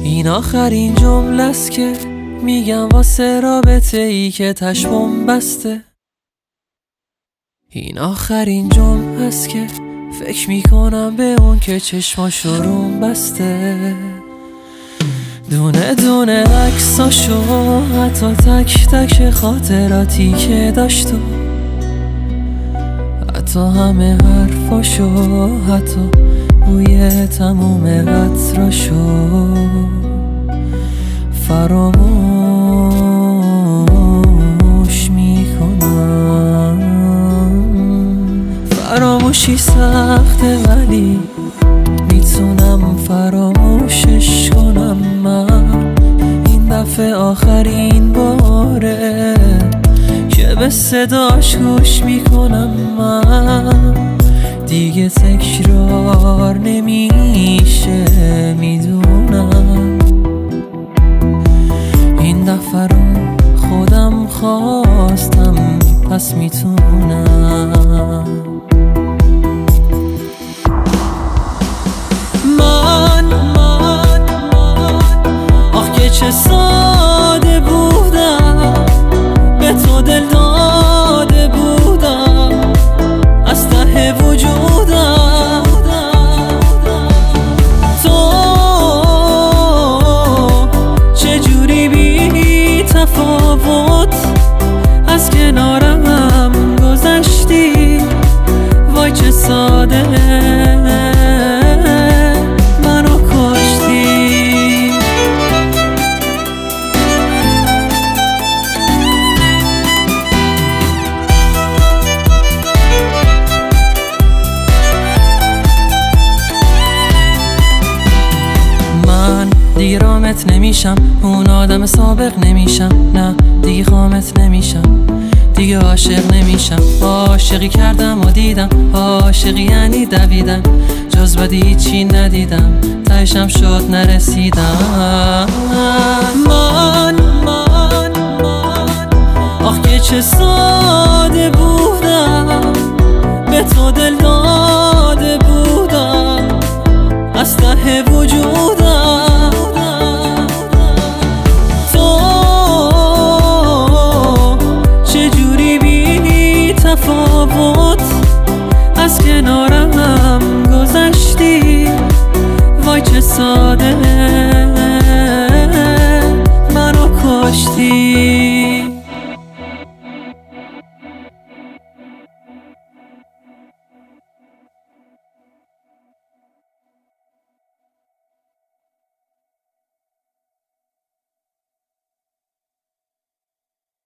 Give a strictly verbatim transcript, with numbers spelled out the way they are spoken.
این آخرین جمله است که میگم واسه رابطه ای که تشبم بسته. این آخرین جمله است که فکر میکنم به اون که چشماشو روم بسته. دونه دونه عکساشو، حتی تک تک خاطراتی که داشت و حتی همه حرفاشو، حتی بوی تموم عطراشو فراموش میکنم. فراموشی سخته ولی میتونم فراموشش کنم. من این دفعه آخرین باره که به صداش گوش میکنم. من دیگه تکرار نمیشه میدونم. این دفعه رو خودم خواستم پس میتونم. من من آخ که چه ساده بودم، به تو دل داده بودم از ته وجودم. تو چجوری بی تفاوت از کنارم گذشتی، وای چه ساده منو کشتی. من دیگه رامت نمیشم، اون آدم سابق نمیشم. نه دیگه خامت نمیشم، دیگه عاشق نمیشم. عاشقی کردم و دیدم، عاشقی یعنی دویدم، جز بدی هیچی ندیدم، تهشم شد نرسیدم. من من من آخ که چه ساده بودم، به تو دل داده بودم از ته وجودم. تو چجوری بی تفاوت از کنارم گذشتی، وای چه ساده